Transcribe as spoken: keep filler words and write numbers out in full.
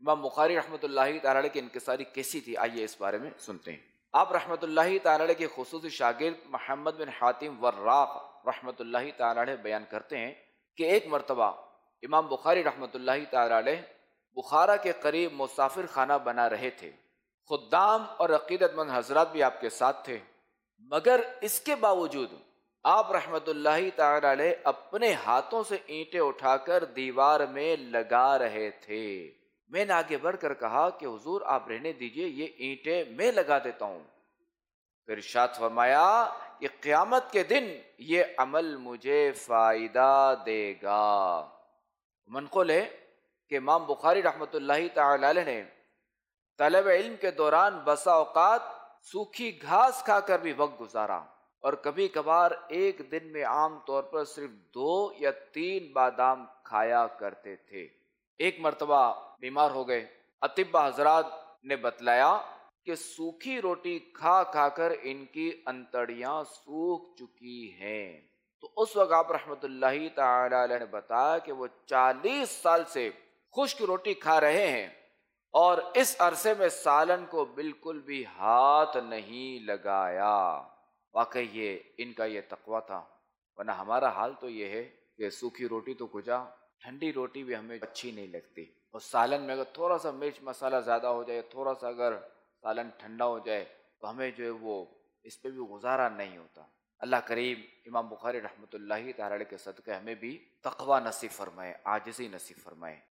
امام بخاری رحمۃ اللہ تعالی علیہ کی انکساری کیسی تھی، آئیے اس بارے میں سنتے ہیں۔ آپ رحمۃ اللہ تعالی علیہ کے خصوصی شاگرد محمد بن حاتم وراق رحمۃ اللہ تعالی علیہ بیان کرتے ہیں کہ ایک مرتبہ امام بخاری رحمۃ اللہ تعالی علیہ بخارا کے قریب مسافر خانہ بنا رہے تھے، خدام اور عقیدت مند حضرات بھی آپ کے ساتھ تھے، مگر اس کے باوجود آپ رحمۃ اللہ تعالی علیہ اپنے ہاتھوں سے اینٹیں اٹھا کر دیوار میں لگا رہے تھے۔ میں نے آگے بڑھ کر کہا کہ حضور آپ رہنے دیجئے، یہ اینٹیں میں لگا دیتا ہوں۔ پھر ارشاد فرمایا کہ قیامت کے دن یہ عمل مجھے فائدہ دے گا۔ منقول ہے کہ امام بخاری رحمۃ اللہ تعالی علیہ نے طلب علم کے دوران بسا اوقات سوکھی گھاس کھا کر بھی وقت گزارا، اور کبھی کبھار ایک دن میں عام طور پر صرف دو یا تین بادام کھایا کرتے تھے۔ ایک مرتبہ بیمار ہو گئے، اطباء حضرات نے بتلایا کہ سوکھی روٹی کھا کھا کر ان کی انتڑیاں سوکھ چکی ہیں۔ تو اس وقت آپ رحمۃ اللہ تعالی علیہ نے بتایا کہ وہ چالیس سال سے خشک روٹی کھا رہے ہیں اور اس عرصے میں سالن کو بالکل بھی ہاتھ نہیں لگایا۔ واقعی یہ ان کا یہ تقویٰ تھا، ورنہ ہمارا حال تو یہ ہے کہ سوکھی روٹی تو کجا، ٹھنڈی روٹی بھی ہمیں اچھی نہیں لگتی، اور سالن میں اگر تھوڑا سا مرچ مسالہ زیادہ ہو جائے، تھوڑا سا اگر سالن ٹھنڈا ہو جائے تو ہمیں جو ہے وہ اس پہ بھی گزارا نہیں ہوتا۔ اللہ کریم امام بخاری رحمۃ اللہ تعالی علیہ کے صدقے ہمیں بھی تقویٰ نصیب فرمائے، عاجزی نصیب فرمائے۔